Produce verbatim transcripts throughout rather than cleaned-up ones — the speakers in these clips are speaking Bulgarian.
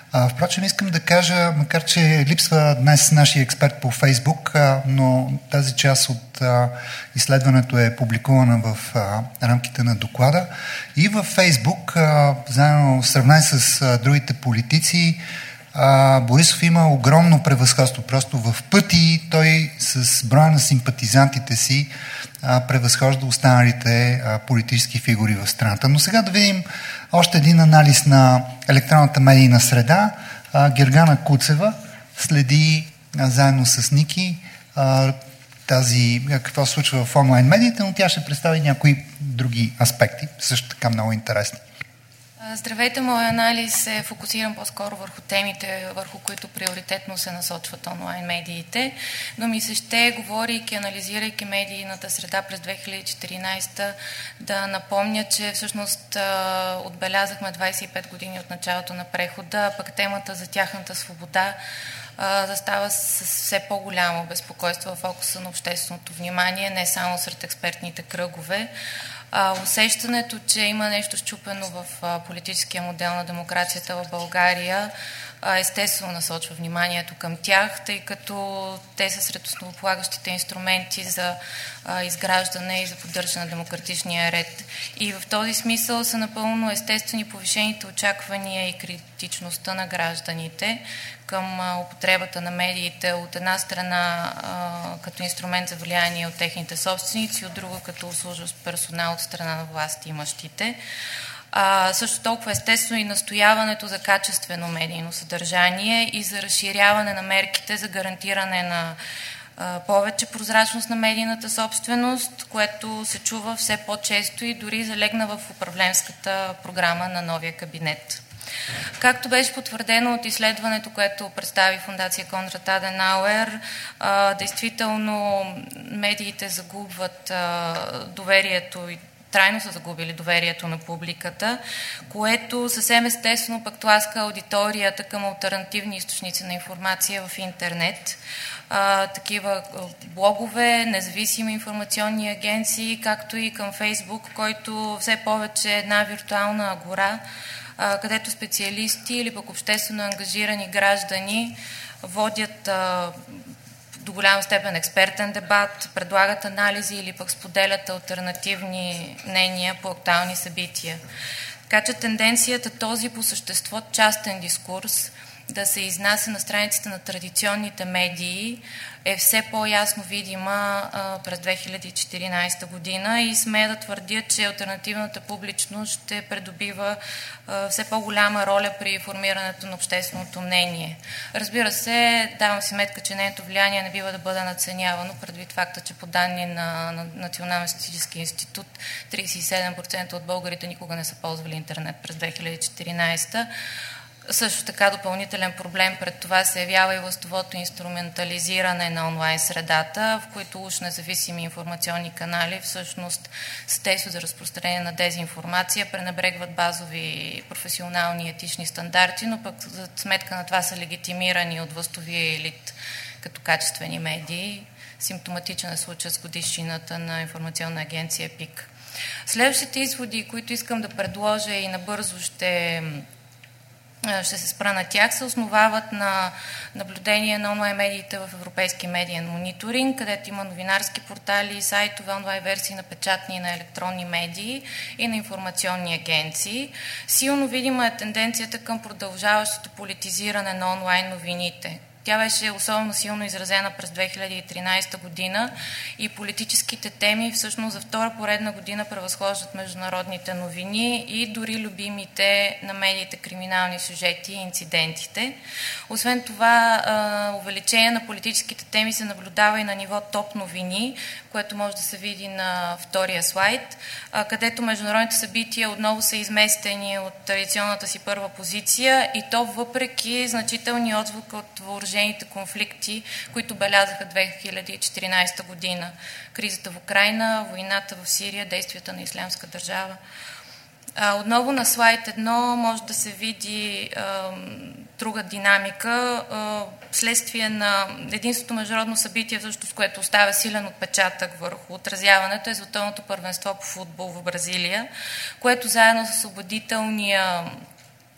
А, впрочем, искам да кажа, макар че липсва днес нашия експерт по Фейсбук, а, но тази част от а, изследването е публикувана в а, рамките на доклада. И във Фейсбук, а, заедно в сравнение с а, другите политици, а, Борисов има огромно превъзходство. Просто в пъти той с броя на симпатизантите си а, превъзхожда останалите а, политически фигури в страната. Но сега да видим още един анализ на електронната медийна среда. А, Гергана Куцева следи а, заедно с Ники а, тази, какво се случва в онлайн медиите, но тя ще представи някои други аспекти, също така много интересни. Здравейте, моят анализ е фокусиран по-скоро върху темите, върху които приоритетно се насочват онлайн медиите, но ми се ще, говорейки, анализирайки медийната среда през две хиляди и четиринадесета, да напомня, че всъщност отбелязахме двадесет и пет години от началото на прехода, пък темата за тяхната свобода застава с все по-голямо безпокойство в фокуса на общественото внимание, не само сред експертните кръгове. А, усещането, че има нещо счупено в а, политическия модел на демокрацията в България, а, естествено насочва вниманието към тях, тъй като те са сред основополагащите инструменти за а, изграждане и за поддържане на демократичния ред. И в този смисъл са напълно естествени повишените очаквания и критичността на гражданите към а, употребата на медиите, от една страна а, като инструмент за влияние от техните собственици, от друга като услужващ персонал от страна на власти имащите. А, също толкова естествено и настояването за качествено медийно съдържание и за разширяване на мерките за гарантиране на а, повече прозрачност на медийната собственост, което се чува все по-често и дори залегна в управленската програма на новия кабинет. Както беше потвърдено от изследването, което представи Фондация Конрад Аденауер, а, действително медиите загубват а, доверието и трайно са загубили доверието на публиката, което съвсем естествено пък тласка аудиторията към алтернативни източници на информация в интернет. А, такива блогове, независими информационни агенции, както и към Фейсбук, който все повече е една виртуална агора, където специалисти или пък обществено ангажирани граждани водят а, до голяма степен експертен дебат, предлагат анализи или пък споделят алтернативни мнения по актуални събития. Така че тенденцията този по същество частен дискурс да се изнася на страниците на традиционните медии е все по-ясно видима а, през две хиляди и четиринадесета година и смея да твърдя, че алтернативната публичност ще придобива а, все по-голяма роля при формирането на общественото мнение. Разбира се, давам си сметка, че нейното влияние не бива да бъде надценявано, предвид факта, че по данни на, на Националния статистически институт тридесет и седем процента от българите никога не са ползвали интернет през две хиляди и четиринадесета. Също така допълнителен проблем пред това се явява и властовото инструментализиране на онлайн средата, в които уж независими информационни канали всъщност с действия за разпространение на дезинформация пренебрегват базови професионални и етични стандарти, но пък за сметка на това са легитимирани от властовия елит като качествени медии. Симптоматичен е случай с годишнината на информационна агенция ПИК. Следващите изводи, които искам да предложа и набързо ще ще се спра на тях, се основават на наблюдение на онлайн медиите в Европейски медиен мониторинг, където има новинарски портали, сайтове, онлайн версии на печатни и на електронни медии и на информационни агенции. Силно видима е тенденцията към продължаващото политизиране на онлайн новините. Тя беше особено силно изразена през две хиляди и тринадесета година и политическите теми всъщност за втора поредна година превъзхождат международните новини и дори любимите на медиите криминални сюжети и инцидентите. Освен това, увеличение на политическите теми се наблюдава и на ниво топ новини, което може да се види на втория слайд, където международните събития отново са изместени от традиционната си първа позиция и то въпреки значителни отзвуки от въоръжените конфликти, които белязаха две хиляди и четиринадесета година. Кризата в Украйна, войната в Сирия, действията на Ислямска държава. А, отново на слайд едно може да се види а, друга динамика, а, следствие на единството международно събитие, също с което оставя силен отпечатък върху отразяването, е световното първенство по футбол в Бразилия, което заедно с освободителния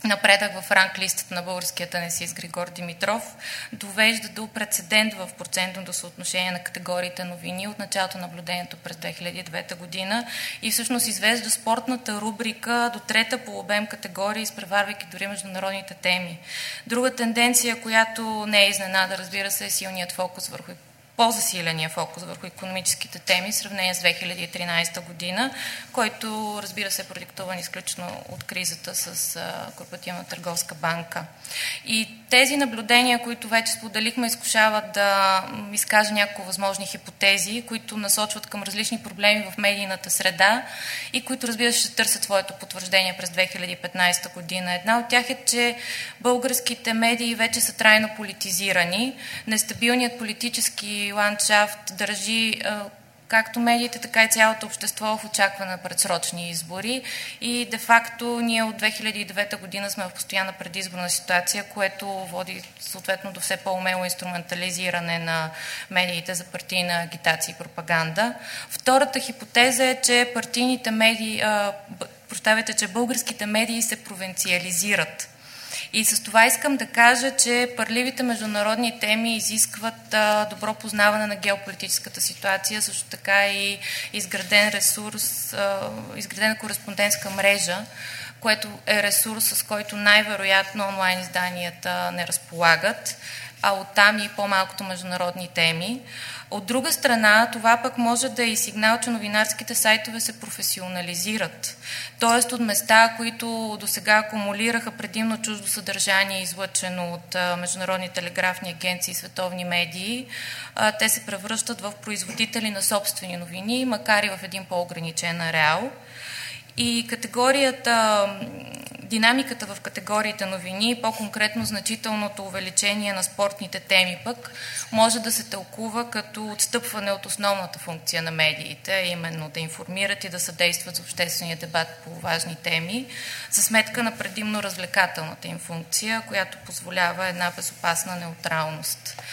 напредък в ранглистата на българския тенисист Григор Димитров довежда до прецедент в процентното съотношение на категориите новини от началото на наблюдението през две хиляди и девета година и всъщност извежда спортната рубрика до трета по обем категория, изпреварвайки дори международните теми. Друга тенденция, която не е изненада, разбира се, е силният фокус върху по-засиления фокус върху икономическите теми в сравнение с две хиляди и тринадесета година, който, разбира се, е продиктуван изключително от кризата с Корпоративна търговска банка. И тези наблюдения, които вече споделихме, изкушават да изкажа няколко възможни хипотези, които насочват към различни проблеми в медийната среда и които, разбира се, ще търсят своето потвърждение през две хиляди и петнадесета година. Една от тях е, че българските медии вече са трайно политизирани. Нестабилният политически ландшафт държи както медиите, така и цялото общество в очакване на предсрочни избори и де-факто ние от две хиляди и девета година сме в постоянна предизборна ситуация, което води съответно до все по-умело инструментализиране на медиите за партийна агитация и пропаганда. Втората хипотеза е, че партийните медии, прощавайте, че българските медии се провинциализират. И с това искам да кажа, че парливите международни теми изискват а, добро познаване на геополитическата ситуация, също така и изграден ресурс, а, изградена кореспондентска мрежа, което е ресурс, с който най-вероятно онлайн изданията не разполагат, а оттам и по-малкото международни теми. От друга страна, това пък може да е и сигнал, че новинарските сайтове се професионализират. Тоест от места, които досега акумулираха предимно чуждо съдържание, излъчено от международни телеграфни агенции и световни медии, те се превръщат в производители на собствени новини, макар и в един по-ограничен ареал. И категорията, динамиката в категориите новини, по-конкретно значителното увеличение на спортните теми пък, може да се тълкува като отстъпване от основната функция на медиите, именно да информират и да съдействат за обществения дебат по важни теми, за сметка на предимно развлекателната им функция, която позволява една безопасна неутралност.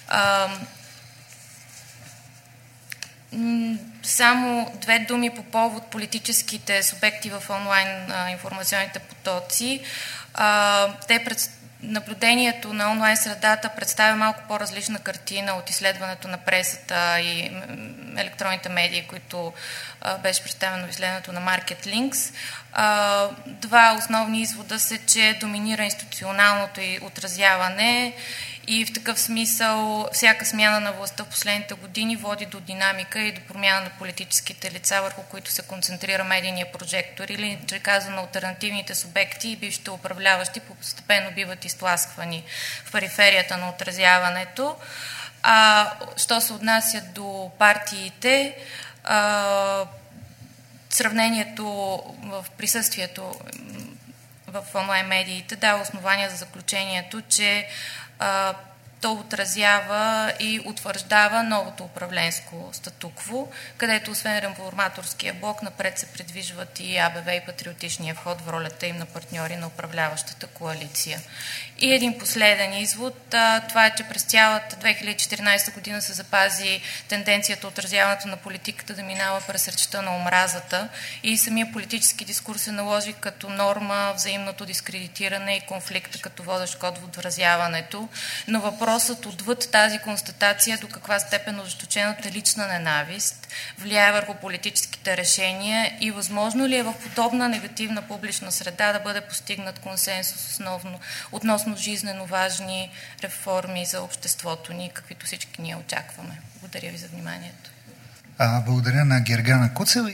Само две думи по повод политическите субекти в онлайн а, информационните потоци. А, те пред... Наблюдението на онлайн средата представя малко по-различна картина от изследването на пресата и електронните медии, които а, беше представено в изследването на MarketLinks. А, два основни извода са, че доминира институционалното и отразяване и в такъв смисъл всяка смяна на властта в последните години води до динамика и до промяна на политическите лица, върху които се концентрира медийния прожектор, или, че казано, алтернативните субекти и бившите управляващи постепенно биват изтласквани в периферията на отразяването. А що се отнася до партиите, а, сравнението в присъствието в онлайн медиите дава основания за заключението, че а, то отразява и утвърждава новото управленско статукво, където освен реформаторския блок напред се придвижват и АБВ и Патриотичния вход в ролята им на партньори на управляващата коалиция. И един последен извод, а, това е, че през цялата две хиляди и четиринадесета година се запази тенденцията отразяването на политиката да минава през речта на омразата и самия политически дискурс се наложи като норма взаимното дискредитиране и конфликта като водещ код в отразяването, но въпросът отвъд тази констатация до каква степен ожесточената лична ненавист влияе върху политическите решения и възможно ли е в подобна негативна публична среда да бъде постигнат консенсус основно, относно жизнено важни реформи за обществото ни, каквито всички ние очакваме. Благодаря ви за вниманието. А, благодаря на Гергана Куцева.